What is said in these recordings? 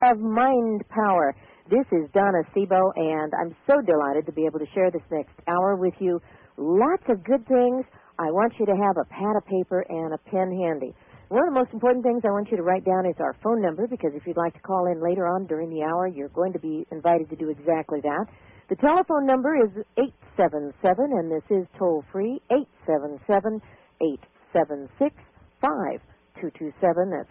of mind power. This is Donna Sebo, and I'm so delighted to be able to share this next hour with you. Lots of good things. I want you to have a pad of paper and a pen handy. One of the most important things I want you to write down is our phone number, because if you'd like to call in later on during the hour, you're going to be invited to do exactly that. The telephone number is 877, and this is toll-free, 877-876-5227. That's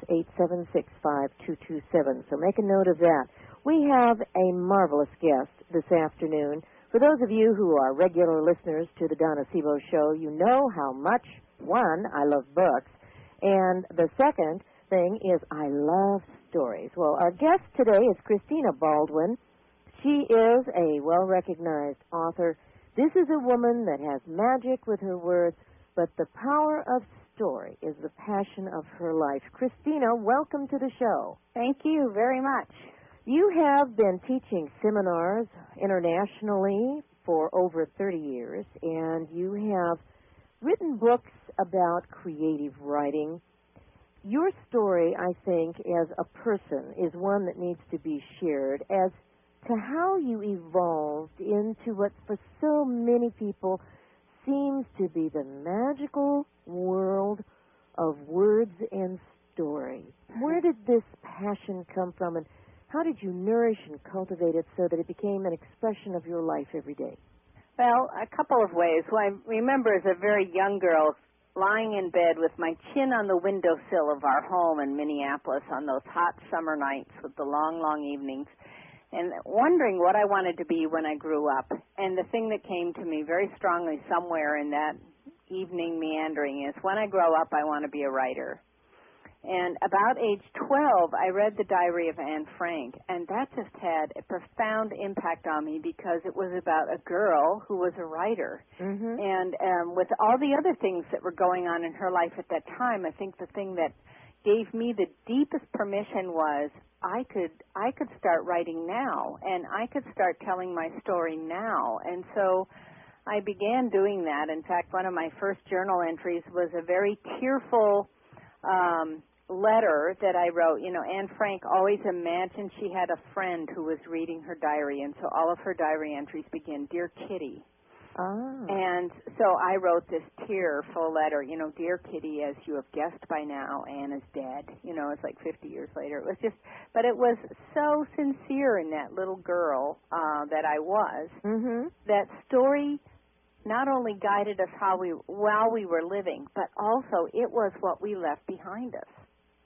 876-5227. So make a note of that. We have a marvelous guest this afternoon. For those of you who are regular listeners to the Donna Sebo Show, you know how much, one, I love books, and the second thing is I love stories. Well, our guest today is Christina Baldwin. She is a well-recognized author. This is a woman that has magic with her words, but the power of story is the passion of her life. Christina, welcome to the show. Thank you very much. You have been teaching seminars internationally for over 30 years, and you have written books about creative writing. Your story, I think, as a person is one that needs to be shared as to how you evolved into what for so many people seems to be the magical world of words and story. Where did this passion come from, and how did you nourish and cultivate it so that it became an expression of your life every day? Well, a couple of ways. Well, I remember as a very young girl lying in bed with my chin on the windowsill of our home in Minneapolis on those hot summer nights with the long, long evenings, and wondering what I wanted to be when I grew up. And the thing that came to me very strongly somewhere in that evening meandering is, when I grow up, I want to be a writer. And about age 12, I read The Diary of Anne Frank, and that just had a profound impact on me because it was about a girl who was a writer. Mm-hmm. And with all the other things that were going on in her life at that time, I think the thing that gave me the deepest permission was I could start writing now, and I could start telling my story now. And so I began doing that. In fact, one of my first journal entries was a very tearful letter that I wrote. You know, Anne Frank always imagined she had a friend who was reading her diary, and so all of her diary entries begin, "Dear Kitty." Ah. And so I wrote this tearful letter, you know, "Dear Kitty, as you have guessed by now, Anne is dead." You know, it's like 50 years later. It was just, but it was so sincere in that little girl that I was. Mm-hmm. That story not only guided us while we were living, but also it was what we left behind us.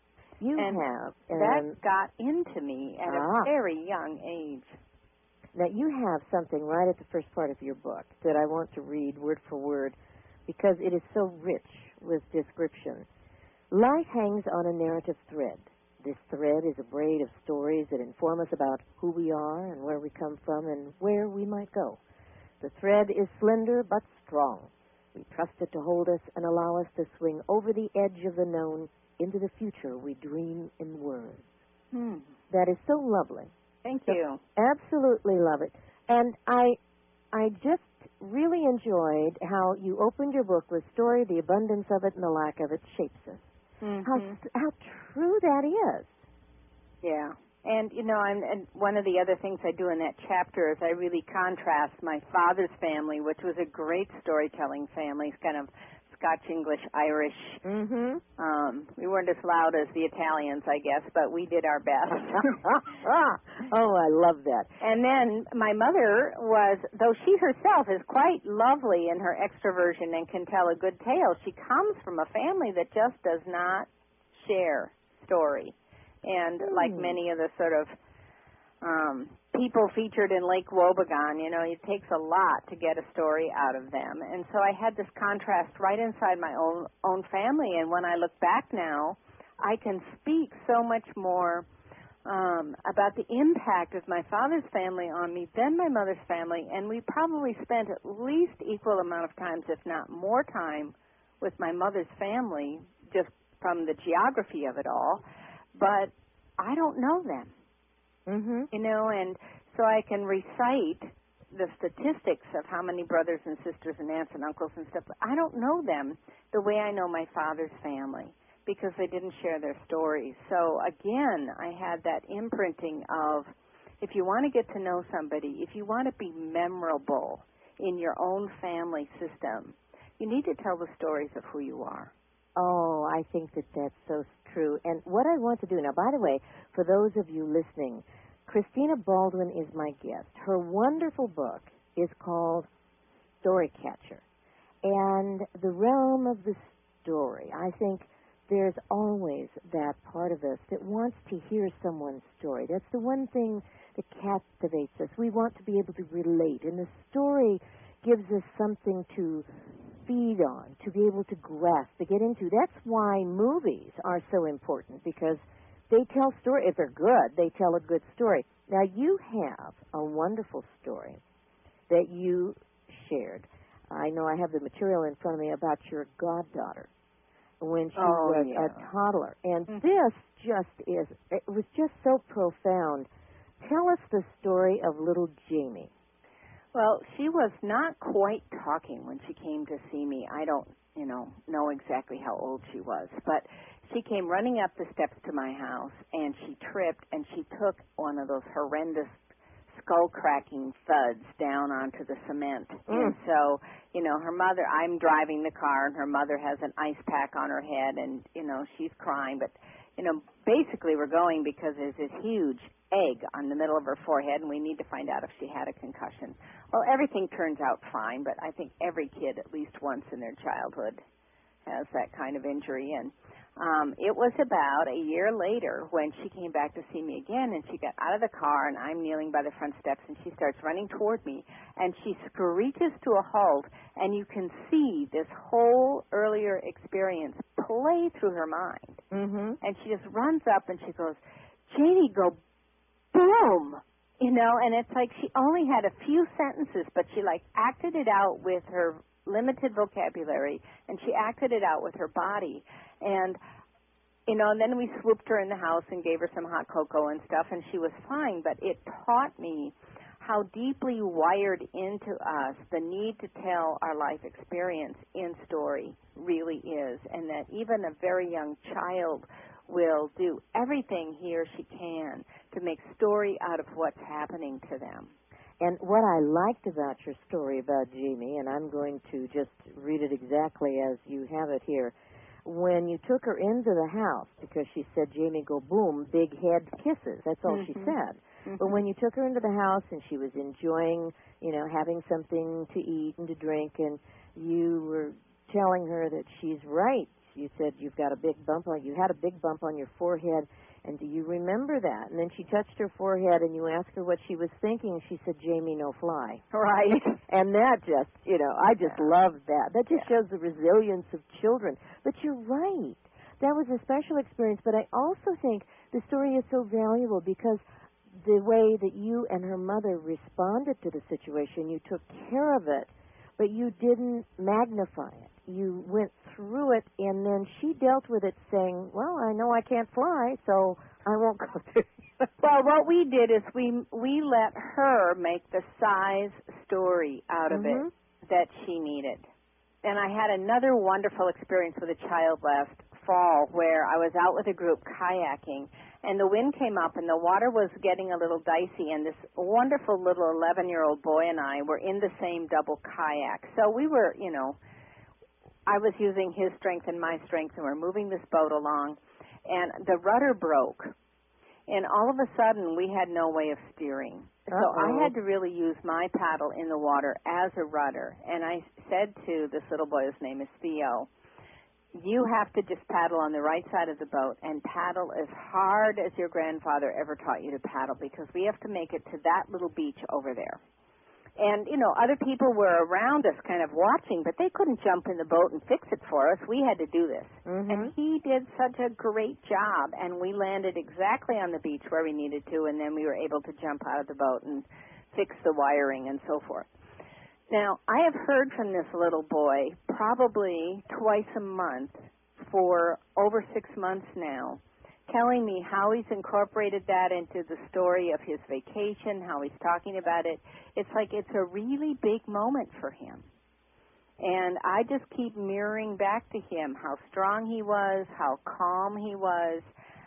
That got into me at a very young age. Now, you have something right at the first part of your book that I want to read word for word because it is so rich with description. Life hangs on a narrative thread. This thread is a braid of stories that inform us about who we are and where we come from and where we might go. The thread is slender but strong. We trust it to hold us and allow us to swing over the edge of the known into the future we dream in words. That is so lovely. Thank you. Absolutely love it. And I just really enjoyed how you opened your book with story, the abundance of it and the lack of it shapes us. Mm-hmm. How true that is. Yeah. And, you know, and one of the other things I do in that chapter is I really contrast my father's family, which was a great storytelling family, kind of Scotch-English-Irish. Mm-hmm. We weren't as loud as the Italians, I guess, but we did our best. Oh, I love that. And then my mother was, though she herself is quite lovely in her extroversion and can tell a good tale, she comes from a family that just does not share story. And like many of the sort of people featured in Lake Wobegon, you know, it takes a lot to get a story out of them. And so I had this contrast right inside my own family. And when I look back now, I can speak so much more about the impact of my father's family on me than my mother's family. And we probably spent at least equal amount of times, if not more time, with my mother's family, just from the geography of it all. But I don't know them. Mm-hmm. You know, and so I can recite the statistics of how many brothers and sisters and aunts and uncles and stuff, but I don't know them the way I know my father's family. because they didn't share their stories. So again, I had that imprinting of, if you want to get to know somebody, if you want to be memorable in your own family system, you need to tell the stories of who you are. Oh, I think that that's so true. And what I want to do, now, by the way, for those of you listening, Christina Baldwin is my guest. Her wonderful book is called Storycatcher. And the realm of the story, I think there's always that part of us that wants to hear someone's story. That's the one thing that captivates us. We want to be able to relate. And the story gives us something to feed on, to be able to grasp, to get into. That's why movies are so important, because they tell story. If they're good, they tell a good story. Now, you have a wonderful story that you shared. I know I have the material in front of me about your goddaughter when she was a toddler. And this it was just so profound. Tell us the story of little Jamie. Well, she was not quite talking when she came to see me. I don't, know exactly how old she was, but she came running up the steps to my house, and she tripped, and she took one of those horrendous skull-cracking thuds down onto the cement. And so, her mother, I'm driving the car, and her mother has an ice pack on her head, and, she's crying. But, basically we're going because there's this huge egg on the middle of her forehead, and we need to find out if she had a concussion. Well, everything turns out fine, but I think every kid at least once in their childhood has that kind of injury. And it was about a year later when she came back to see me again, and she got out of the car, and I'm kneeling by the front steps, and she starts running toward me, and she screeches to a halt, and you can see this whole earlier experience play through her mind. Mm-hmm. And she just runs up, and she goes, "Janie, go boom!" And it's like she only had a few sentences, but she acted it out with her limited vocabulary, and she acted it out with her body. And and then we swooped her in the house and gave her some hot cocoa and stuff, and she was fine. But it taught me how deeply wired into us the need to tell our life experience in story really is, and that even a very young child will do everything he or she can to make story out of what's happening to them. And what I liked about your story about Jamie, and I'm going to just read it exactly as you have it here, when you took her into the house, because she said, "Jamie, go boom, big head kisses." That's all she said. But when you took her into the house and she was enjoying, having something to eat and to drink, and you were telling her that she's right. You said you had a big bump on your forehead, and do you remember that? And then she touched her forehead, and you asked her what she was thinking. She said, "Jamie, no fly." Right. And that just, I just love that. That just shows the resilience of children. But you're right. That was a special experience. But I also think the story is so valuable because the way that you and her mother responded to the situation, you took care of it, but you didn't magnify it. You went through it, and then she dealt with it saying, "Well, I know I can't fly, so I won't go through." Well, what we did is we let her make the size story out of it that she needed. And I had another wonderful experience with a child last fall where I was out with a group kayaking, and the wind came up and the water was getting a little dicey, and this wonderful little 11-year-old boy and I were in the same double kayak. So we were, I was using his strength and my strength, and we're moving this boat along, and the rudder broke. And all of a sudden, we had no way of steering. So I had to really use my paddle in the water as a rudder. And I said to this little boy, his name is Theo, "You have to just paddle on the right side of the boat and paddle as hard as your grandfather ever taught you to paddle, because we have to make it to that little beach over there." And, other people were around us kind of watching, but they couldn't jump in the boat and fix it for us. We had to do this. And he did such a great job, and we landed exactly on the beach where we needed to, and then we were able to jump out of the boat and fix the wiring and so forth. Now, I have heard from this little boy probably twice a month for over 6 months now, telling me how he's incorporated that into the story of his vacation, how he's talking about it. It's like it's a really big moment for him. And I just keep mirroring back to him how strong he was, how calm he was,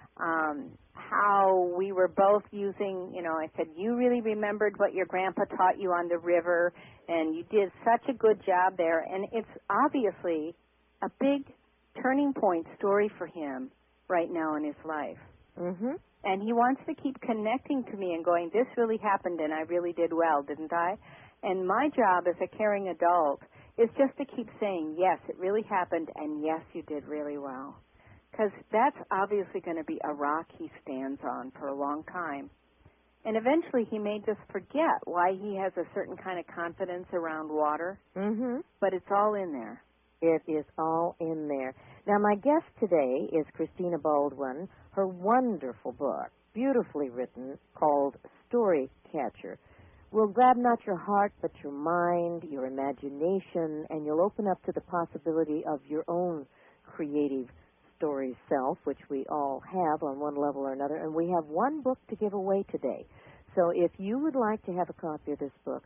how we were both using, I said, you really remembered what your grandpa taught you on the river, and you did such a good job there. And it's obviously a big turning point story for him right now in his life. Mm-hmm. And he wants to keep connecting to me and going, this really happened and I really did well, didn't I? And my job as a caring adult is just to keep saying, yes, it really happened, and yes, you did really well. Because that's obviously going to be a rock he stands on for a long time. And eventually he may just forget why he has a certain kind of confidence around water. Mm-hmm. But it's all in there. It is all in there. Now, my guest today is Christina Baldwin. Her wonderful book, beautifully written, called Story Catcher, will grab not your heart but your mind, your imagination, and you'll open up to the possibility of your own creative story self, which we all have on one level or another. And we have one book to give away today. So if you would like to have a copy of this book,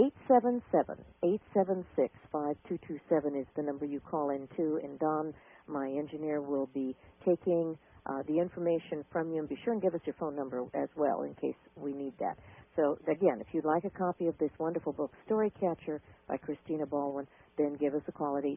877-876-5227 is the number you call into, and Don, my engineer, will be taking the information from you. And be sure and give us your phone number as well in case we need that. So, again, if you'd like a copy of this wonderful book, Story Catcher by Christina Baldwin, then give us a call at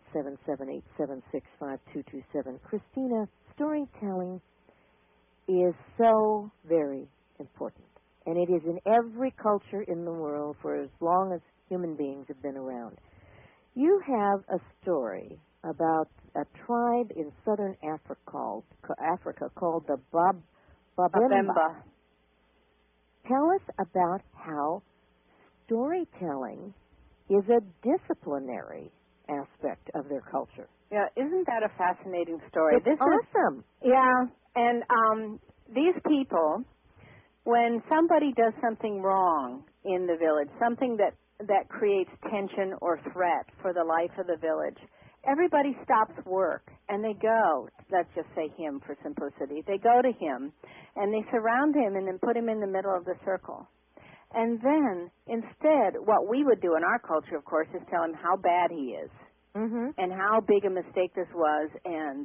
877-876-5227. Christina, storytelling is so very important. And it is in every culture in the world for as long as human beings have been around. You have a story about a tribe in southern Africa called the Babemba. Tell us about how storytelling is a disciplinary aspect of their culture. Yeah, isn't that a fascinating story? It's awesome. Yeah, and these people, when somebody does something wrong in the village, something that creates tension or threat for the life of the village, everybody stops work and they go, let's just say him for simplicity, they go to him and they surround him and then put him in the middle of the circle. And then, instead, what we would do in our culture, of course, is tell him how bad he is, and how big a mistake this was, and,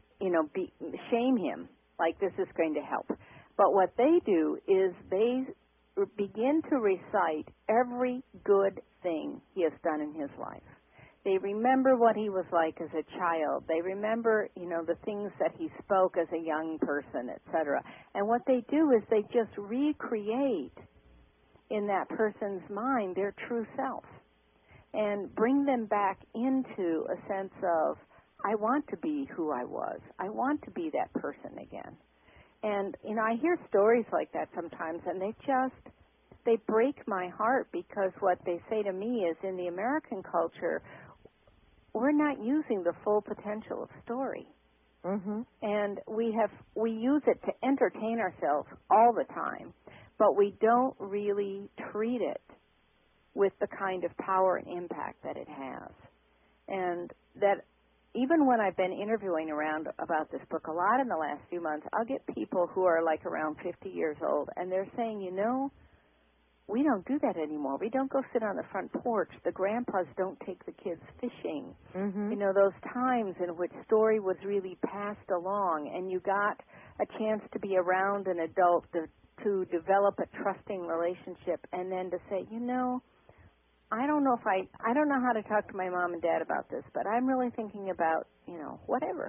shame him, like this is going to help. But what they do is they begin to recite every good thing he has done in his life. They remember what he was like as a child. They remember, the things that he spoke as a young person, etc. And what they do is they just recreate in that person's mind their true self and bring them back into a sense of, I want to be who I was. I want to be that person again. And, I hear stories like that sometimes, and they break my heart, because what they say to me is, in the American culture, we're not using the full potential of story. And we use it to entertain ourselves all the time, but we don't really treat it with the kind of power and impact that it has. And that even when I've been interviewing around about this book a lot in the last few months, I'll get people who are like around 50 years old, and they're saying, we don't do that anymore. We don't go sit on the front porch. The grandpas don't take the kids fishing. Those times in which story was really passed along, and you got a chance to be around an adult to develop a trusting relationship, and then to say, I don't know how to talk to my mom and dad about this, but I'm really thinking about, whatever.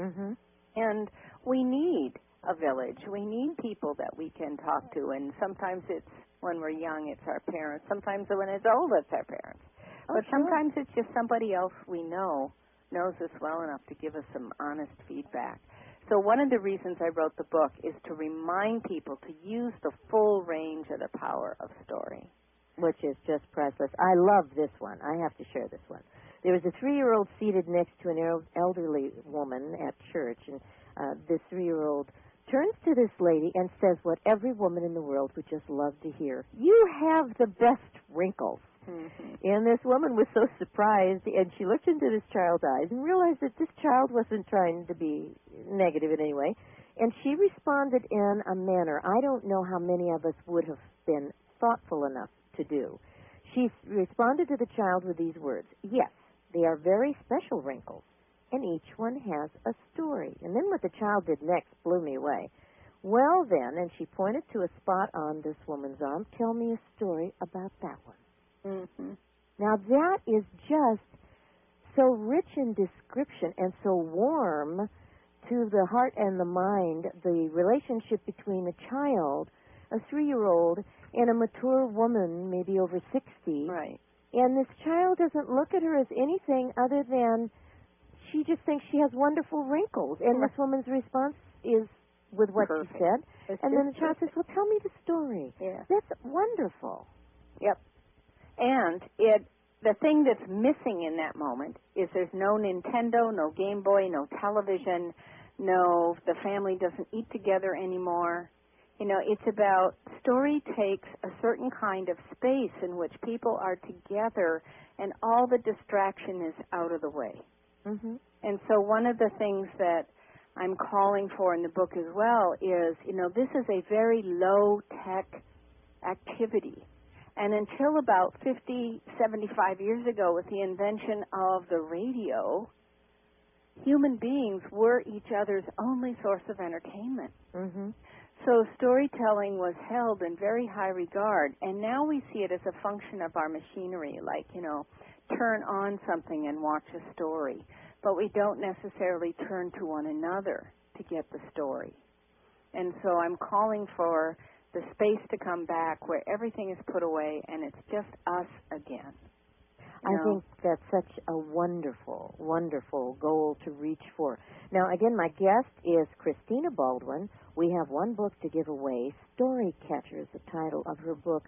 And we need a village. We need people that we can talk to, and sometimes it's, when we're young, it's our parents. Sometimes when it's old, it's our parents. But sometimes it's just somebody else we knows us well enough to give us some honest feedback. So one of the reasons I wrote the book is to remind people to use the full range of the power of story. Which is just priceless. I love this one. I have to share this one. There was a 3-year-old seated next to an elderly woman at church, and this 3-year-old turns to this lady and says what every woman in the world would just love to hear. You have the best wrinkles. And this woman was so surprised, and she looked into this child's eyes and realized that this child wasn't trying to be negative in any way. And she responded in a manner I don't know how many of us would have been thoughtful enough to do. She responded to the child with these words, yes, They are very special wrinkles, and each one has a story. And then what the child did next blew me away. Well, then, and she pointed to a spot on this woman's arm, tell me a story about that one. Mm-hmm. Now, that is just so rich in description and so warm to the heart and the mind, the relationship between a child, a 3-year-old, and a mature woman, maybe over 60. Right. And this child doesn't look at her as anything other than she just thinks she has wonderful wrinkles. And this woman's response is with what Perfect. she said. It's and then the child perfect. says, well, tell me the story. Yeah. That's wonderful. Yep. And the thing that's missing in that moment is there's no Nintendo, no Game Boy, no television, no, the family doesn't eat together anymore. You know, it's about story takes a certain kind of space in which people are together and all the distraction is out of the way. Mm-hmm. And so one of the things that I'm calling for in the book as well is, you know, this is a very low-tech activity. And until about 50, 75 years ago with the invention of the radio, human beings were each other's only source of entertainment. Mm-hmm. So storytelling was held in very high regard, and now we see it as a function of our machinery, like, you know, turn on something and watch a story. But we don't necessarily turn to one another to get the story. And so I'm calling for the space to come back where everything is put away and it's just us again. I think that's such a wonderful, wonderful goal to reach for. Now, again, my guest is Christina Baldwin. We have one book to give away. Story Catcher is the title of her book.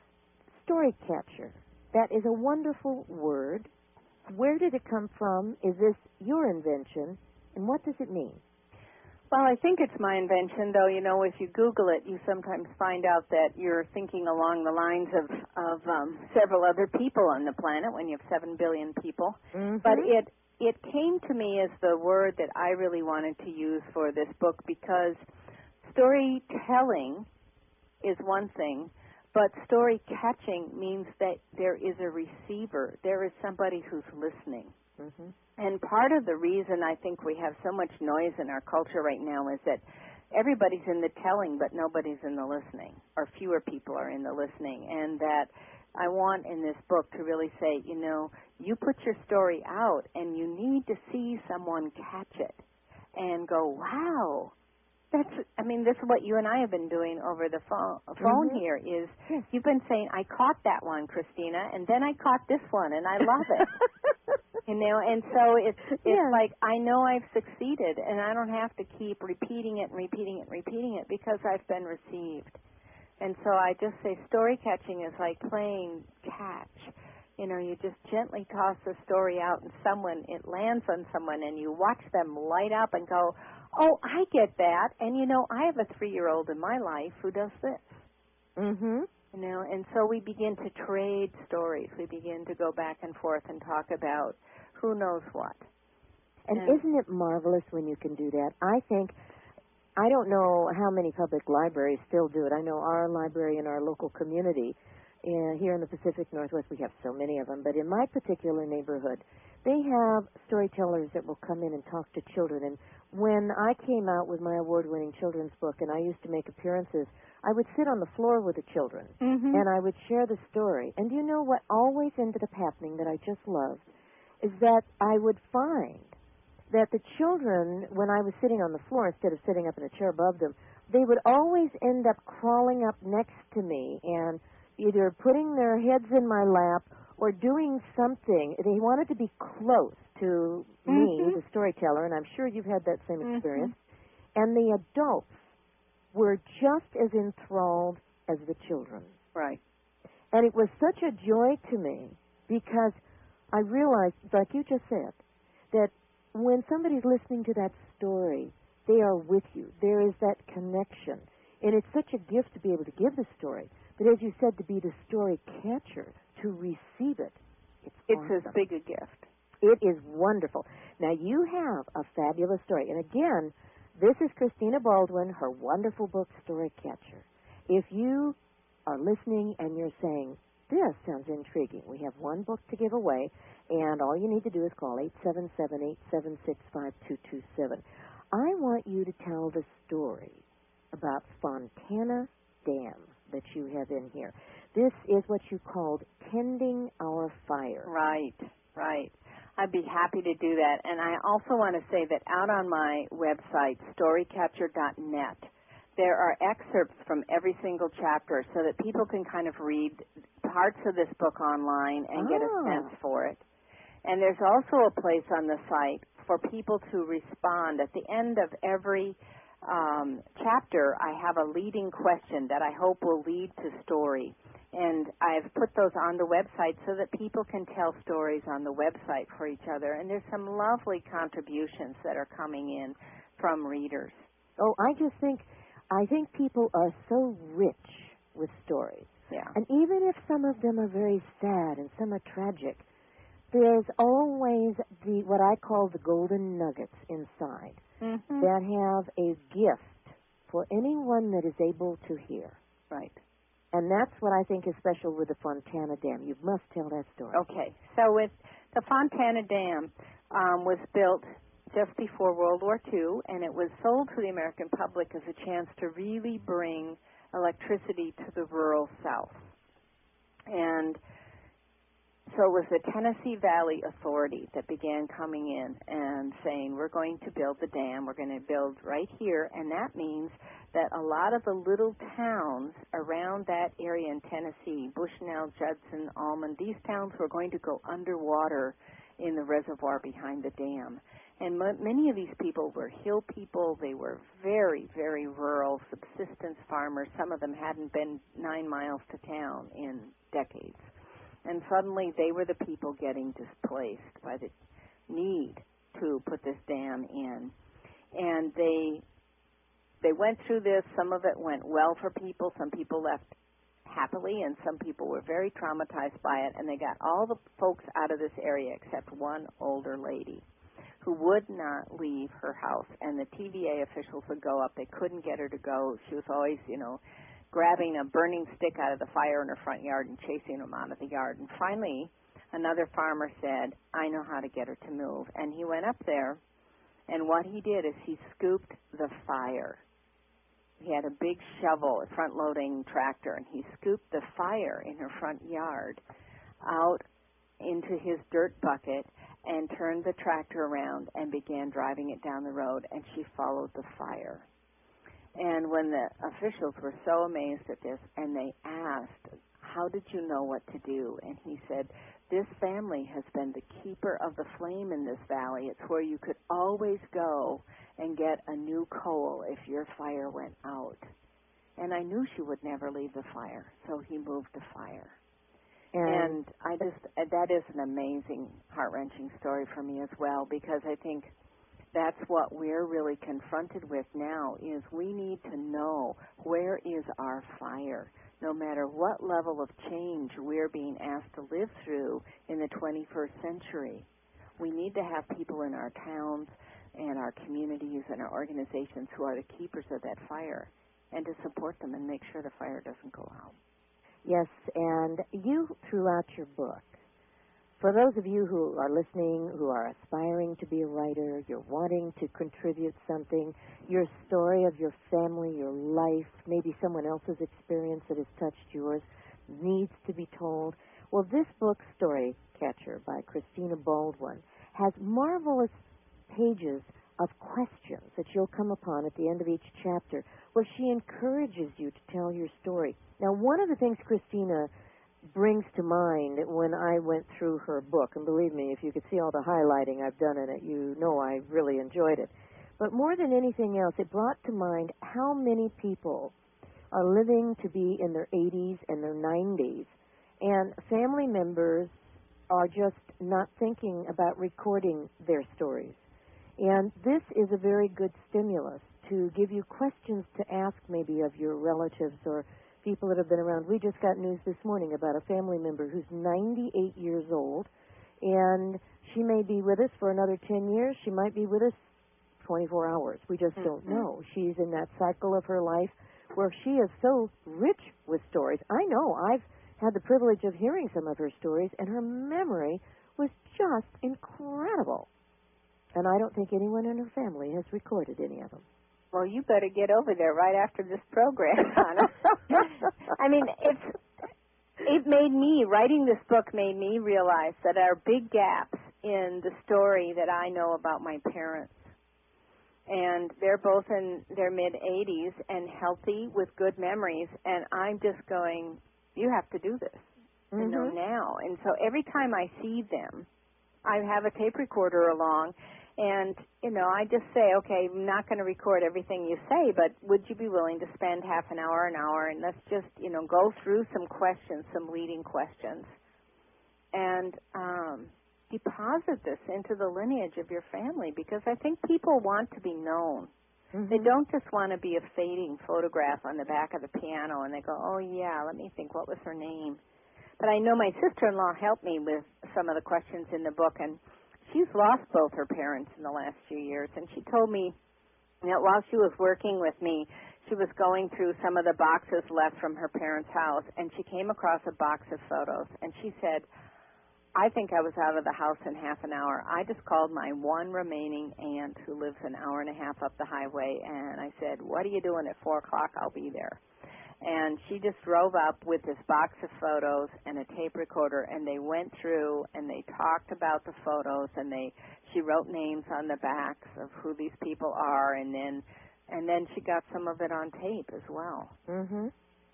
Story Catcher. That is a wonderful word. Where did it come from? Is this your invention? And what does it mean? Well, I think it's my invention, though, you know, if you Google it, you sometimes find out that you're thinking along the lines of several other people on the planet when you have 7 billion people. Mm-hmm. But it came to me as the word that I really wanted to use for this book because storytelling is one thing, but story catching means that there is a receiver. There is somebody who's listening. Mm-hmm. And part of the reason I think we have so much noise in our culture right now is that everybody's in the telling, but nobody's in the listening, or fewer people are in the listening. And that I want in this book to really say, you know, you put your story out and you need to see someone catch it and go, wow. This is what you and I have been doing over the phone Mm-hmm. here is you've been saying, I caught that one, Christina, and then I caught this one, and I love it. You know, and so it's like I know I've succeeded, and I don't have to keep repeating it and repeating it and repeating it because I've been received. And so I just say story catching is like playing catch. You know, you just gently toss the story out, and it lands on someone, and you watch them light up and go, oh, I get that. And, you know, I have a 3-year-old in my life who does this. Mm-hmm. You know, and so we begin to trade stories. We begin to go back and forth and talk about who knows what. And isn't it marvelous when you can do that? I don't know how many public libraries still do it. I know our library in our local community here in the Pacific Northwest, we have so many of them. But in my particular neighborhood, they have storytellers that will come in and talk to children. And when I came out with my award-winning children's book and I used to make appearances, I would sit on the floor with the children, mm-hmm. and I would share the story. And do you know what always ended up happening that I just loved is that I would find that the children, when I was sitting on the floor instead of sitting up in a chair above them, they would always end up crawling up next to me and either putting their heads in my lap or doing something. They wanted to be close to me, mm-hmm. the storyteller, and I'm sure you've had that same experience. Mm-hmm. And the adults were just as enthralled as the children. Right. And it was such a joy to me because I realized, like you just said, that when somebody's listening to that story, they are with you. There is that connection. And it's such a gift to be able to give the story. But as you said, to be the story catcher, to receive it, it's awesome. As big a gift. It is wonderful. Now, you have a fabulous story. And again, this is Christina Baldwin, her wonderful book, Story Catcher. If you are listening and you're saying, this sounds intriguing. We have one book to give away, and all you need to do is call 877-876-5227. I want you to tell the story about Fontana Dam that you have in here. This is what you called Tending Our Fire. Right, right. I'd be happy to do that. And I also want to say that out on my website, storycatcher.net, there are excerpts from every single chapter so that people can kind of read parts of this book online and get a sense for it. And there's also a place on the site for people to respond. At the end of every chapter, I have a leading question that I hope will lead to story. And I've put those on the website so that people can tell stories on the website for each other. And there's some lovely contributions that are coming in from readers. Oh, I think people are so rich with stories. Yeah. And even if some of them are very sad and some are tragic, there's always what I call the golden nuggets inside that have a gift for anyone that is able to hear. Right. And that's what I think is special with the Fontana Dam. You must tell that story. Okay. So with the Fontana Dam was built just before World War II, and it was sold to the American public as a chance to really bring electricity to the rural South. And so it was the Tennessee Valley Authority that began coming in and saying, we're going to build the dam, we're going to build right here, and that means that a lot of the little towns around that area in Tennessee, Bushnell, Judson, Almond, these towns were going to go underwater in the reservoir behind the dam. And many of these people were hill people. They were very, very rural, subsistence farmers. Some of them hadn't been 9 miles to town in decades. And suddenly they were the people getting displaced by the need to put this dam in. And they went through this. Some of it went well for people. Some people left happily, and some people were very traumatized by it. And they got all the folks out of this area except one older lady who would not leave her house. And the TVA officials would go up. They couldn't get her to go. She was always, grabbing a burning stick out of the fire in her front yard and chasing them out of the yard. And finally, another farmer said, I know how to get her to move. And he went up there, and what he did is he scooped the fire. He had a big shovel, a front-loading tractor, and he scooped the fire in her front yard out into his dirt bucket and turned the tractor around and began driving it down the road, and she followed the fire. And when the officials were so amazed at this, and they asked, how did you know what to do? And he said, this family has been the keeper of the flame in this valley. It's where you could always go and get a new coal if your fire went out. And I knew she would never leave the fire, so he moved the fire. And that is an amazing, heart-wrenching story for me as well, because I think that's what we're really confronted with now is we need to know where is our fire, no matter what level of change we're being asked to live through in the 21st century. We need to have people in our towns and our communities and our organizations who are the keepers of that fire and to support them and make sure the fire doesn't go out. Yes, and you, throughout your book, for those of you who are listening, who are aspiring to be a writer, you're wanting to contribute something, your story of your family, your life, maybe someone else's experience that has touched yours, needs to be told. Well, this book, Story Catcher by Christina Baldwin, has marvelous pages of questions that you'll come upon at the end of each chapter where she encourages you to tell your story. Now, one of the things Christina brings to mind when I went through her book, and believe me, if you could see all the highlighting I've done in it, you know I really enjoyed it. But more than anything else, it brought to mind how many people are living to be in their 80s and their 90s, and family members are just not thinking about recording their stories. And this is a very good stimulus to give you questions to ask maybe of your relatives or people that have been around. We just got news this morning about a family member who's 98 years old, and she may be with us for another 10 years. She might be with us 24 hours. We just don't know. She's in that cycle of her life where she is so rich with stories. I know I've had the privilege of hearing some of her stories, and her memory was just incredible. And I don't think anyone in her family has recorded any of them. Well, you better get over there right after this program, Donna. I mean, writing this book made me realize that there are big gaps in the story that I know about my parents. And they're both in their mid-80s and healthy with good memories. And I'm just going, you have to do this, now. And so every time I see them, I have a tape recorder along. And, I just say, okay, I'm not going to record everything you say, but would you be willing to spend half an hour, and let's just, go through some questions, some leading questions, and deposit this into the lineage of your family, because I think people want to be known. They don't just want to be a fading photograph on the back of the piano, and they go, oh, yeah, let me think, what was her name? But I know my sister-in-law helped me with some of the questions in the book, and she's lost both her parents in the last few years, and she told me that while she was working with me, she was going through some of the boxes left from her parents' house, and she came across a box of photos, and she said, I think I was out of the house in half an hour. I just called my one remaining aunt who lives an hour and a half up the highway, and I said, what are you doing at 4 o'clock? I'll be there. And she just drove up with this box of photos and a tape recorder, and they went through and they talked about the photos, and she wrote names on the backs of who these people are, and then she got some of it on tape as well. And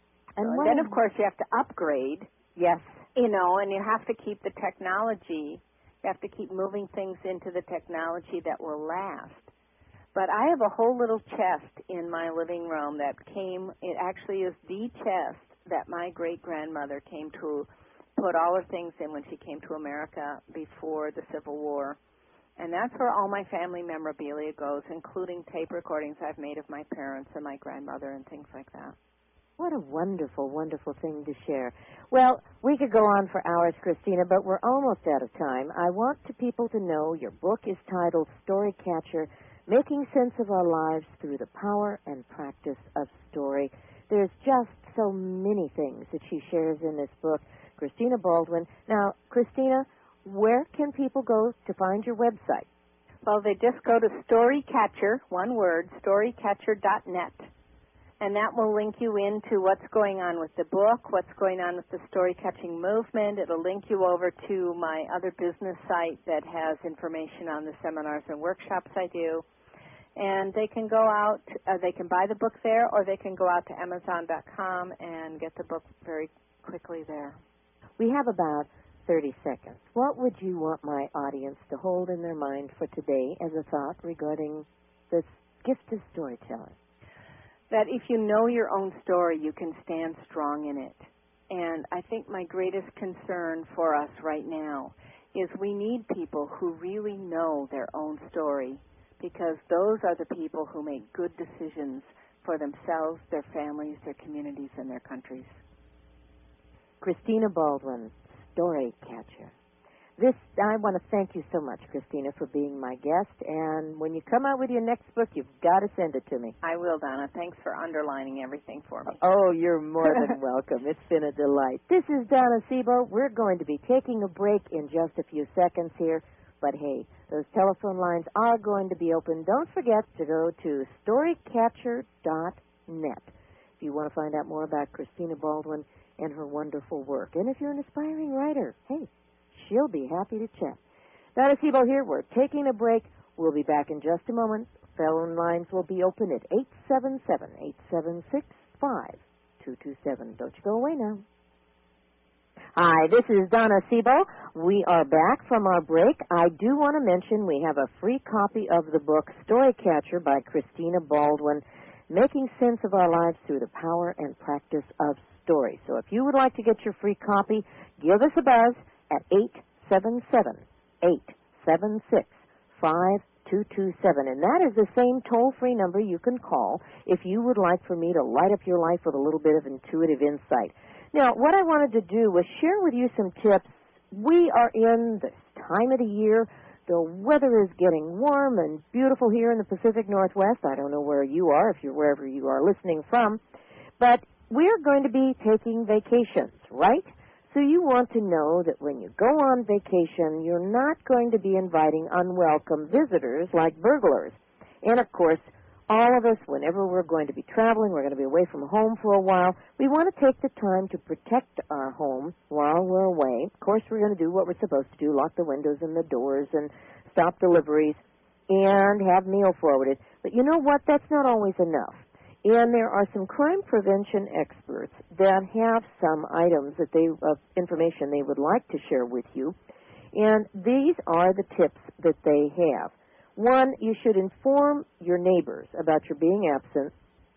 then, of course, you have to upgrade. Yes. And you have to keep the technology. You have to keep moving things into the technology that will last. But I have a whole little chest in my living room it actually is the chest that my great-grandmother came to put all her things in when she came to America before the Civil War. And that's where all my family memorabilia goes, including tape recordings I've made of my parents and my grandmother and things like that. What a wonderful, wonderful thing to share. Well, we could go on for hours, Christina, but we're almost out of time. I want people to know your book is titled Storycatcher, Making Sense of Our Lives Through the Power and Practice of Story. There's just so many things that she shares in this book, Christina Baldwin. Now, Christina, where can people go to find your website? Well, they just go to Storycatcher, one word, storycatcher.net. And that will link you into what's going on with the book, what's going on with the story-catching movement. It'll link you over to my other business site that has information on the seminars and workshops I do. And they can go out, they can buy the book there, or they can go out to Amazon.com and get the book very quickly there. We have about 30 seconds. What would you want my audience to hold in their mind for today as a thought regarding this gift of storytelling? That if you know your own story, you can stand strong in it. And I think my greatest concern for us right now is we need people who really know their own story, because those are the people who make good decisions for themselves, their families, their communities, and their countries. Christina Baldwin, Storycatcher. I want to thank you so much, Christina, for being my guest. And when you come out with your next book, you've got to send it to me. I will, Donna. Thanks for underlining everything for me. Oh, you're more than welcome. It's been a delight. This is Donna Sebo. We're going to be taking a break in just a few seconds here. But, hey, those telephone lines are going to be open. Don't forget to go to storycatcher.net if you want to find out more about Christina Baldwin and her wonderful work. And if you're an aspiring writer, hey, she'll be happy to chat. Donna Sebo here. We're taking a break. We'll be back in just a moment. Phone lines will be open at 877-876-5227. Don't you go away now. Hi, this is Donna Sebo. We are back from our break. I do want to mention we have a free copy of the book Storycatcher by Christina Baldwin, Making Sense of Our Lives Through the Power and Practice of Story. So if you would like to get your free copy, give us a buzz at 877-876-5227. And that is the same toll-free number you can call if you would like for me to light up your life with a little bit of intuitive insight. Now, what I wanted to do was share with you some tips. We are in this time of the year. The weather is getting warm and beautiful here in the Pacific Northwest. I don't know where you are, if you're wherever you are listening from. But we're going to be taking vacations, right? So you want to know that when you go on vacation, you're not going to be inviting unwelcome visitors like burglars. And, of course, all of us, whenever we're going to be traveling, we're going to be away from home for a while, we want to take the time to protect our home while we're away. Of course, we're going to do what we're supposed to do, lock the windows and the doors and stop deliveries and have mail forwarded. But you know what? That's not always enough. And there are some crime prevention experts that have some items that information they would like to share with you. And these are the tips that they have. One, you should inform your neighbors about your being absent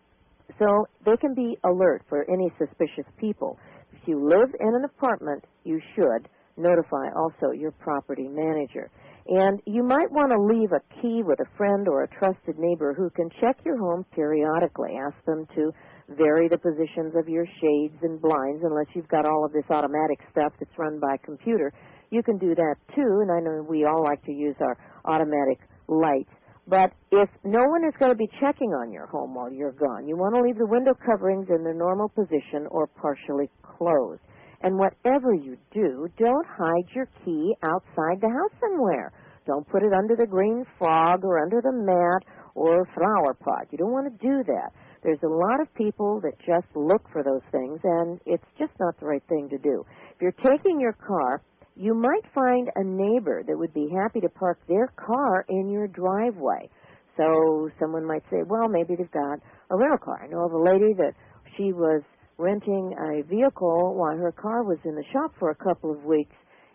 so they can be alert for any suspicious people. If you live in an apartment, you should notify also your property manager. And you might want to leave a key with a friend or a trusted neighbor who can check your home periodically. Ask them to vary the positions of your shades and blinds, unless you've got all of this automatic stuff that's run by computer. You can do that too, and I know we all like to use our automatic lights. But if no one is going to be checking on your home while you're gone, you want to leave the window coverings in their normal position or partially closed. And whatever you do, don't hide your key outside the house somewhere. Don't put it under the green frog or under the mat or flower pot. You don't want to do that. There's a lot of people that just look for those things, and it's just not the right thing to do. If you're taking your car, you might find a neighbor that would be happy to park their car in your driveway. So someone might say, well, maybe they've got a rental car. I know of a lady that she was renting a vehicle while her car was in the shop for a couple of weeks,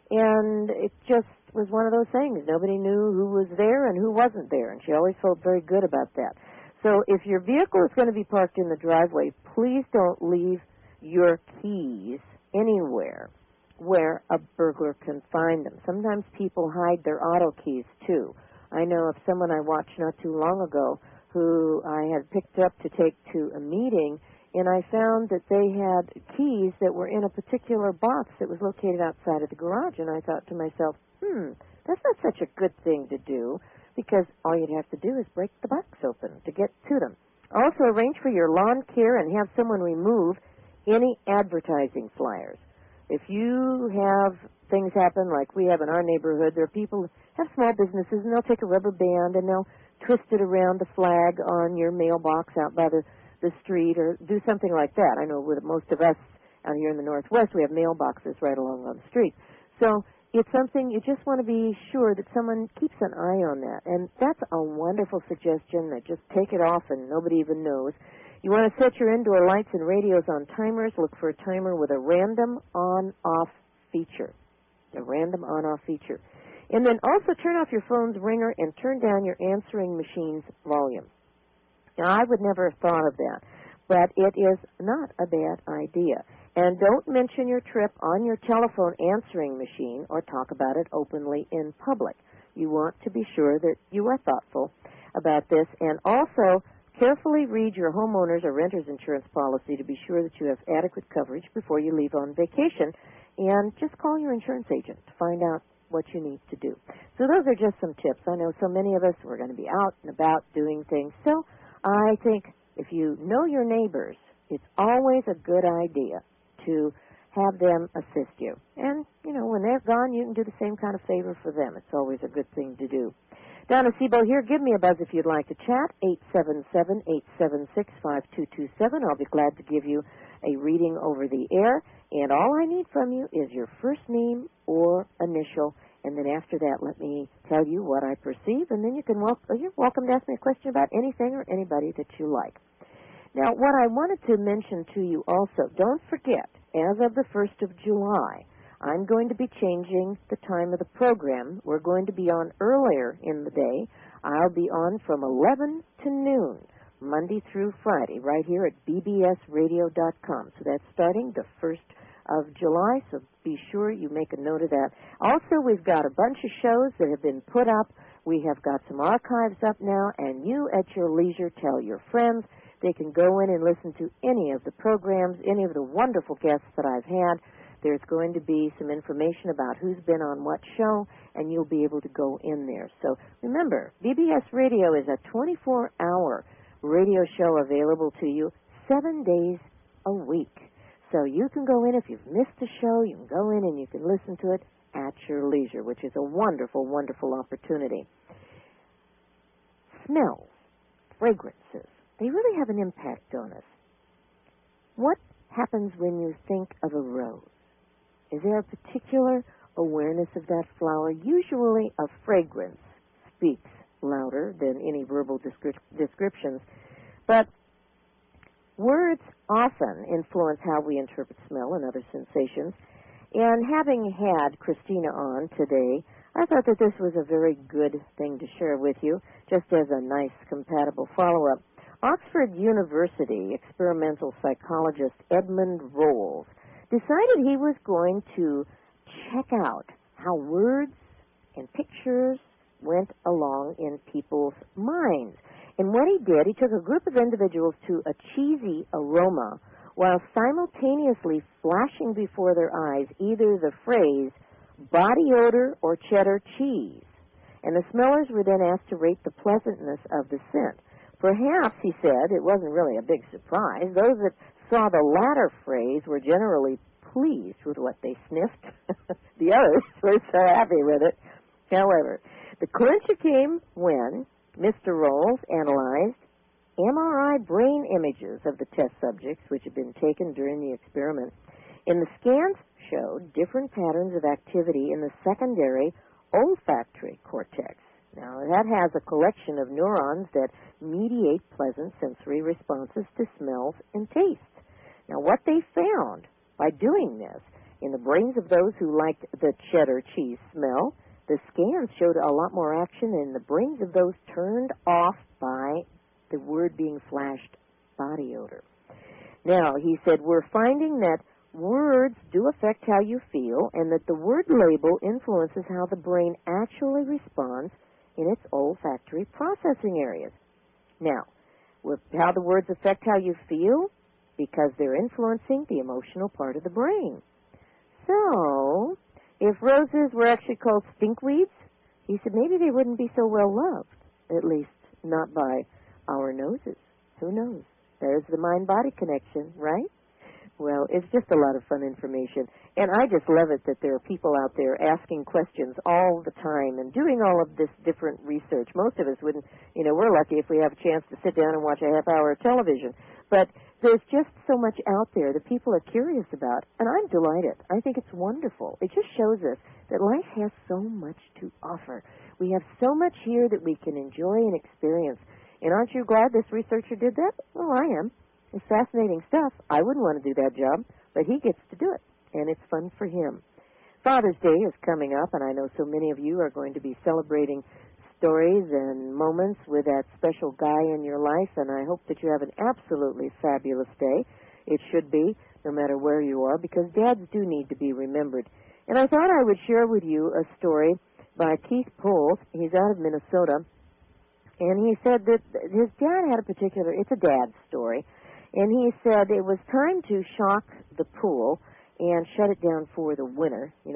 and it just was one of those things. Nobody knew who was there and who wasn't there, and she always felt very good about that. So if your vehicle is going to be parked in the driveway, please don't leave your keys anywhere where a burglar can find them. Sometimes people hide their auto keys, too. I know of someone I watched not too long ago who I had picked up to take to a meeting, and I found that they had keys that were in a particular box that was located outside of the garage, and I thought to myself, that's not such a good thing to do, because all you'd have to do is break the box open to get to them. Also, arrange for your lawn care and have someone remove any advertising flyers. If you have things happen like we have in our neighborhood, there are people who have small businesses, and they'll take a rubber band and they'll twist it around the flag on your mailbox out by the street, or do something like that. I know with most of us out here in the Northwest, we have mailboxes right along on the street. So it's something you just want to be sure that someone keeps an eye on that. And that's a wonderful suggestion, that just take it off and nobody even knows. You want to set your indoor lights and radios on timers. Look for a timer with a random on-off feature. A random on-off feature. And then also turn off your phone's ringer and turn down your answering machine's volume. Now, I would never have thought of that, but it is not a bad idea. And don't mention your trip on your telephone answering machine or talk about it openly in public. You want to be sure that you are thoughtful about this, and also carefully read your homeowner's or renter's insurance policy to be sure that you have adequate coverage before you leave on vacation, and just call your insurance agent to find out what you need to do. So those are just some tips. I know so many of us, we're going to be out and about doing things, so I think if you know your neighbors, it's always a good idea to have them assist you. And, you know, when they're gone, you can do the same kind of favor for them. It's always a good thing to do. Donna Sebo here. Give me a buzz if you'd like to chat, 877-876-5227. I'll be glad to give you a reading over the air. And all I need from you is your first name or initial. And then after that, let me tell you what I perceive. And then you're welcome to ask me a question about anything or anybody that you like. Now, what I wanted to mention to you also, don't forget, as of the 1st of July, I'm going to be changing the time of the program. We're going to be on earlier in the day. I'll be on from 11 to noon, Monday through Friday, right here at bbsradio.com. So that's starting the 1st of July, so be sure you make a note of that. Also, we've got a bunch of shows that have been put up. We have got some archives up now, and you, at your leisure, tell your friends. They can go in and listen to any of the programs, any of the wonderful guests that I've had. There's going to be some information about who's been on what show, and you'll be able to go in there. So remember, BBS Radio is a 24-hour radio show available to you 7 days a week. So you can go in, if you've missed a show, you can go in and you can listen to it at your leisure, which is a wonderful, wonderful opportunity. Smells, fragrances, they really have an impact on us. What happens when you think of a rose? Is there a particular awareness of that flower? Usually a fragrance speaks louder than any verbal descriptions, but words often influence how we interpret smell and other sensations. And having had Christina on today, I thought that this was a very good thing to share with you, just as a nice compatible follow-up. Oxford University experimental psychologist Edmund Rolls decided he was going to check out how words and pictures went along in people's minds. And what he did, he took a group of individuals to a cheesy aroma while simultaneously flashing before their eyes either the phrase body odor or cheddar cheese. And the smellers were then asked to rate the pleasantness of the scent. Perhaps, he said, it wasn't really a big surprise. Those that saw the latter phrase were generally pleased with what they sniffed. The others were so happy with it. However, the clincher came when Mr. Rolls analyzed MRI brain images of the test subjects, which had been taken during the experiment. And the scans showed different patterns of activity in the secondary olfactory cortex. Now, that has a collection of neurons that mediate pleasant sensory responses to smells and tastes. Now, what they found by doing this in the brains of those who liked the cheddar cheese smell, the scans showed a lot more action in the brains of those turned off by the word being flashed body odor. Now, he said, we're finding that words do affect how you feel and that the word label influences how the brain actually responds in its olfactory processing areas. Now, how the words affect how you feel? Because they're influencing the emotional part of the brain. So, if roses were actually called stinkweeds, he said maybe they wouldn't be so well loved, at least not by our noses. Who knows? There's the mind-body connection, right? Well, it's just a lot of fun information. And I just love it that there are people out there asking questions all the time and doing all of this different research. Most of us wouldn't, we're lucky if we have a chance to sit down and watch a half hour of television. But there's just so much out there that people are curious about, and I'm delighted. I think it's wonderful. It just shows us that life has so much to offer. We have so much here that we can enjoy and experience. And aren't you glad this researcher did that? Well, I am. It's fascinating stuff. I wouldn't want to do that job, but he gets to do it, and it's fun for him. Father's Day is coming up, and I know so many of you are going to be celebrating stories and moments with that special guy in your life, and I hope that you have an absolutely fabulous day. It should be, no matter where you are, because dads do need to be remembered. And I thought I would share with you a story by Keith Poles. He's out of Minnesota, and he said that his dad had it's a dad's story, and he said it was time to shock the pool and shut it down for the winter. In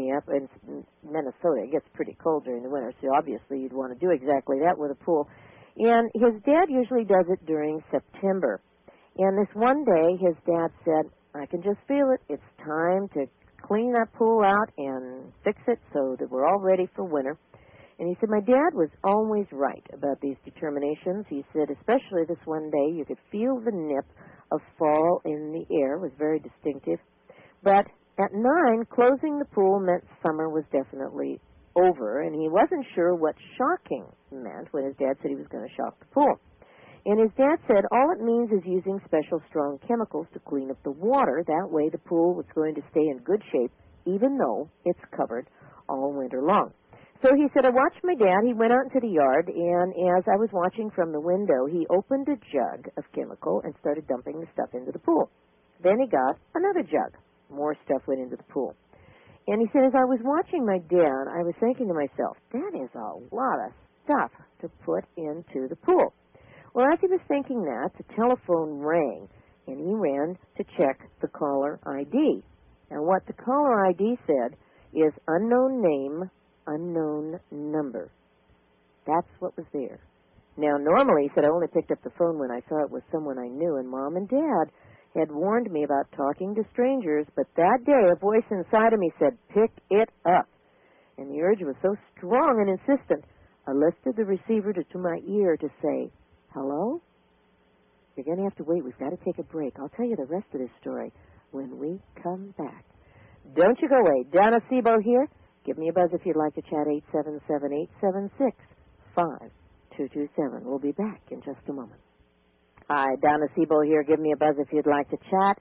Minnesota, it gets pretty cold during the winter, so obviously you'd want to do exactly that with a pool. And his dad usually does it during September. And this one day, his dad said, I can just feel it. It's time to clean that pool out and fix it so that we're all ready for winter. And he said, my dad was always right about these determinations. He said, especially this one day, you could feel the nip of fall in the air. It was very distinctive. But at 9, closing the pool meant summer was definitely over, and he wasn't sure what shocking meant when his dad said he was going to shock the pool. And his dad said, all it means is using special strong chemicals to clean up the water. That way the pool was going to stay in good shape, even though it's covered all winter long. So he said, I watched my dad. He went out into the yard, and as I was watching from the window, he opened a jug of chemical and started dumping the stuff into the pool. Then he got another jug. More stuff went into the pool. And he said, as I was watching my dad, I was thinking to myself, that is a lot of stuff to put into the pool. Well, as he was thinking that, the telephone rang, and he ran to check the caller ID. And what the caller ID said is unknown name, unknown number. That's what was there. Now, normally, he said, I only picked up the phone when I saw it was someone I knew, and Mom and Dad had warned me about talking to strangers, but that day a voice inside of me said, pick it up. And the urge was so strong and insistent, I lifted the receiver to my ear to say, hello? You're going to have to wait. We've got to take a break. I'll tell you the rest of this story when we come back. Don't you go away. Donna Sebo here. Give me a buzz if you'd like to chat, 877-876-5227. We'll be back in just a moment. Hi, Donna Sebo here. Give me a buzz if you'd like to chat,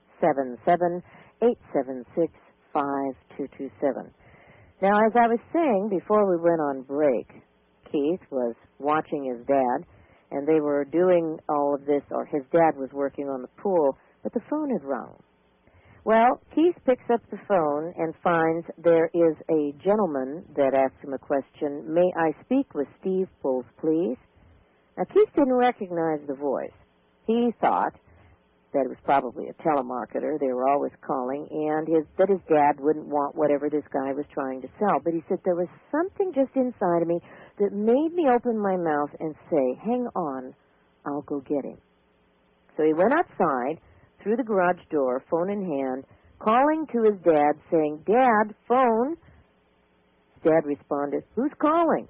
877-876-5227. Now, as I was saying before we went on break, Keith was watching his dad, and they were doing all of this, or his dad was working on the pool, but the phone had rung. Well, Keith picks up the phone and finds there is a gentleman that asks him a question. May I speak with Steve Pulse, please? Now, Keith didn't recognize the voice. He thought that it was probably a telemarketer. They were always calling, and that his dad wouldn't want whatever this guy was trying to sell. But he said there was something just inside of me that made me open my mouth and say, hang on, I'll go get him. So he went outside, through the garage door, phone in hand, calling to his dad, saying, Dad, phone. His dad responded, who's calling?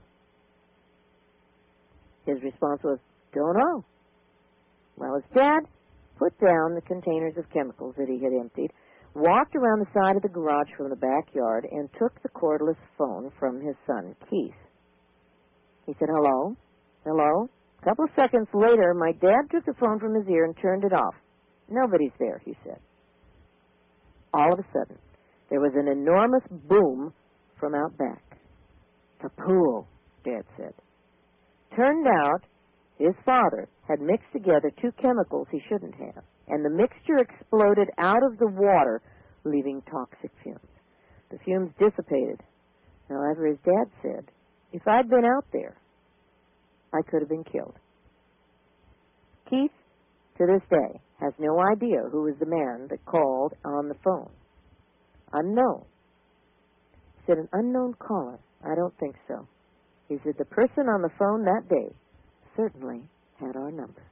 His response was, don't know. Well, his dad put down the containers of chemicals that he had emptied, walked around the side of the garage from the backyard, and took the cordless phone from his son, Keith. He said, hello? Hello? A couple of seconds later, my dad took the phone from his ear and turned it off. Nobody's there, he said. All of a sudden, there was an enormous boom from out back. The pool, Dad said. Turned out his father had mixed together two chemicals he shouldn't have, and the mixture exploded out of the water, leaving toxic fumes. The fumes dissipated. However, his dad said, if I'd been out there, I could have been killed. Keith, to this day, has no idea who was the man that called on the phone. Unknown. He said, an unknown caller. I don't think so. He said, the person on the phone that day certainly had our number.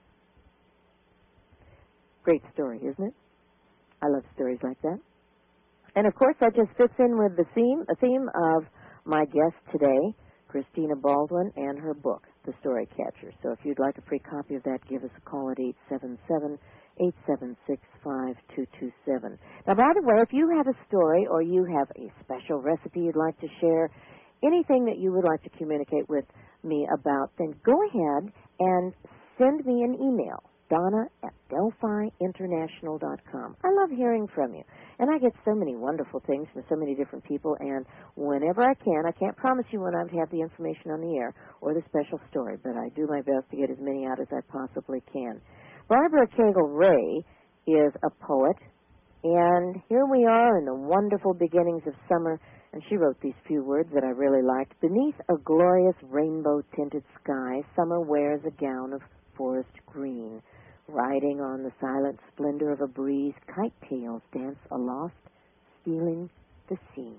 Great story, isn't it? I love stories like that. And, of course, that just fits in with the theme of my guest today, Christina Baldwin, and her book, The Story Catcher. So if you'd like a free copy of that, give us a call at 877-876-5227. Now, by the way, if you have a story or you have a special recipe you'd like to share, anything that you would like to communicate with me about, then go ahead and send me an email, Donna@DelphiInternational.com. I love hearing from you, and I get so many wonderful things from so many different people, and whenever I can't promise you when I have the information on the air or the special story, but I do my best to get as many out as I possibly can. Barbara Cagle-Ray is a poet, and here we are in the wonderful beginnings of summer, and she wrote these few words that I really liked. Beneath a glorious rainbow-tinted sky, summer wears a gown of forest green. Riding on the silent splendor of a breeze, kite tails dance aloft, stealing the scene.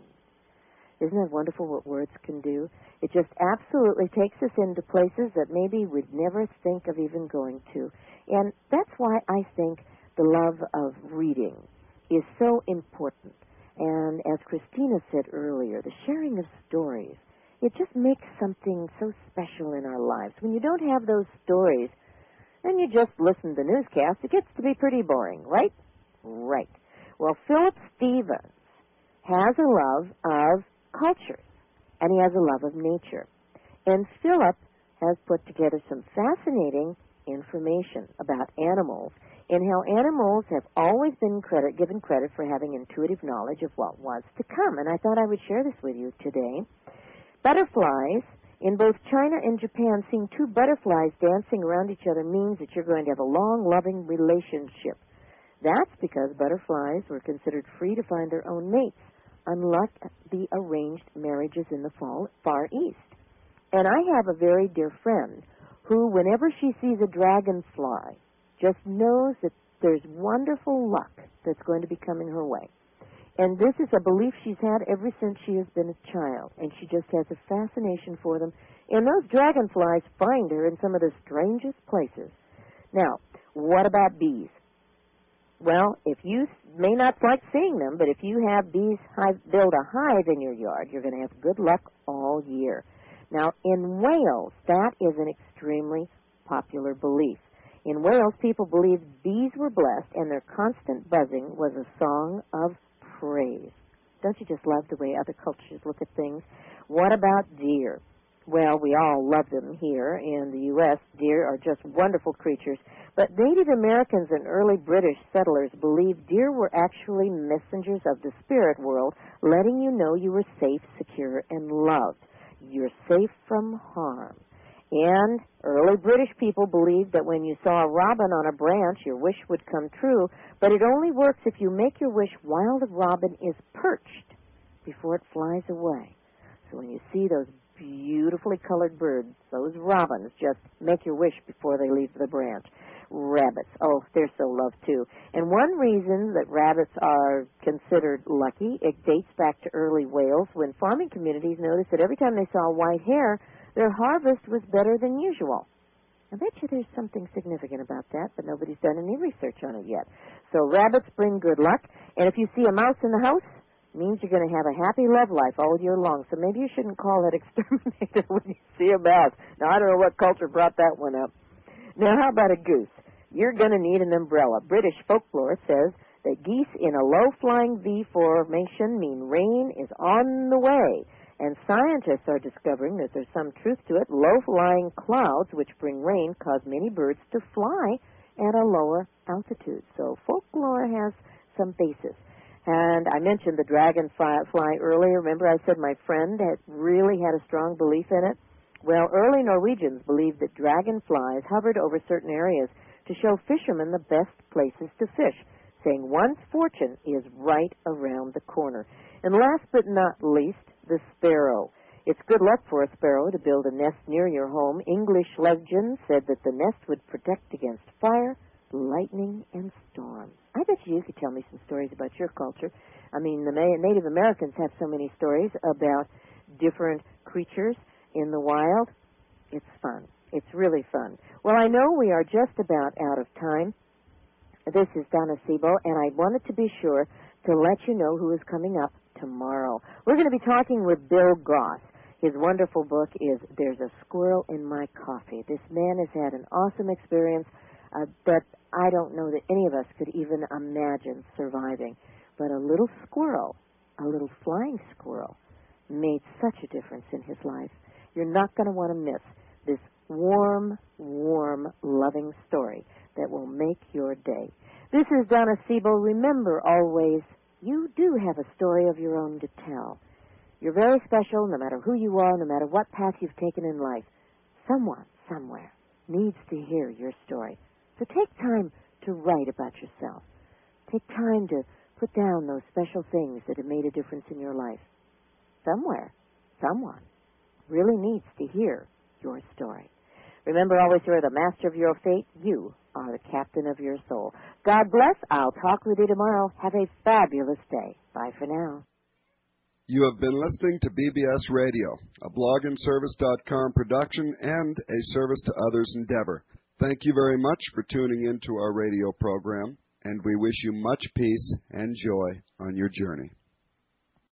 Isn't it wonderful what words can do? It just absolutely takes us into places that maybe we'd never think of even going to. And that's why I think the love of reading is so important. And as Christina said earlier, the sharing of stories, it just makes something so special in our lives. When you don't have those stories, and you just listen to the newscast, it gets to be pretty boring, right? Right. Well, Philip Stevens has a love of cultures, and he has a love of nature. And Philip has put together some fascinating information about animals and how animals have always been given credit for having intuitive knowledge of what was to come. And I thought I would share this with you today. Butterflies, in both China and Japan, seeing two butterflies dancing around each other means that you're going to have a long, loving relationship. That's because butterflies were considered free to find their own mates, unlike the arranged marriages in the Far East. And I have a very dear friend who, whenever she sees a dragonfly, just knows that there's wonderful luck that's going to be coming her way. And this is a belief she's had ever since she has been a child, and she just has a fascination for them. And those dragonflies find her in some of the strangest places. Now, what about bees? Well, if you may not like seeing them, but if you have bees build a hive in your yard, you're going to have good luck all year. Now, in Wales, that is an extremely popular belief. In Wales, people believed bees were blessed, and their constant buzzing was a song of praise. Don't you just love the way other cultures look at things? What about deer? Well, we all love them here in the U.S. Deer are just wonderful creatures. But Native Americans and early British settlers believed deer were actually messengers of the spirit world, letting you know you were safe, secure, and loved. You're safe from harm. And early British people believed that when you saw a robin on a branch, your wish would come true, but it only works if you make your wish while the robin is perched before it flies away. So when you see those beautifully colored birds, those robins, just make your wish before they leave the branch. Rabbits, oh, they're so loved too. And one reason that rabbits are considered lucky, it dates back to early Wales when farming communities noticed that every time they saw white hair, their harvest was better than usual. I bet you there's something significant about that, but nobody's done any research on it yet. So rabbits bring good luck, and if you see a mouse in the house, it means you're going to have a happy love life all year long. So maybe you shouldn't call it exterminator when you see a mouse. Now, I don't know what culture brought that one up. Now, how about a goose? You're going to need an umbrella. British folklore says that geese in a low-flying V formation mean rain is on the way. And scientists are discovering that there's some truth to it. Low-lying clouds, which bring rain, cause many birds to fly at a lower altitude. So folklore has some basis. And I mentioned the dragonfly earlier. Remember I said my friend really had a strong belief in it? Well, early Norwegians believed that dragonflies hovered over certain areas to show fishermen the best places to fish, saying one's fortune is right around the corner. And last but not least, the sparrow. It's good luck for a sparrow to build a nest near your home. English legend said that the nest would protect against fire, lightning, and storms. I bet you could tell me some stories about your culture. I mean, the Native Americans have so many stories about different creatures in the wild. It's fun. It's really fun. Well, I know we are just about out of time. This is Donna Sebo, and I wanted to be sure to let you know who is coming up tomorrow. We're going to be talking with Bill Goss. His wonderful book is There's a Squirrel in My Coffee. This man has had an awesome experience that I don't know that any of us could even imagine surviving. But a little squirrel, a little flying squirrel, made such a difference in his life. You're not going to want to miss this warm, loving story that will make your day. This is Donna Sebo. Remember always, you do have a story of your own to tell. You're very special no matter who you are, no matter what path you've taken in life. Someone, somewhere, needs to hear your story. So take time to write about yourself. Take time to put down those special things that have made a difference in your life. Somewhere, someone really needs to hear your story. Remember always, you're the master of your fate. You are the captain of your soul. God bless. I'll talk with you tomorrow. Have a fabulous day. Bye for now. You have been listening to BBS Radio, a blogandservice.com production and a service to others endeavor. Thank you very much for tuning in to our radio program, and we wish you much peace and joy on your journey.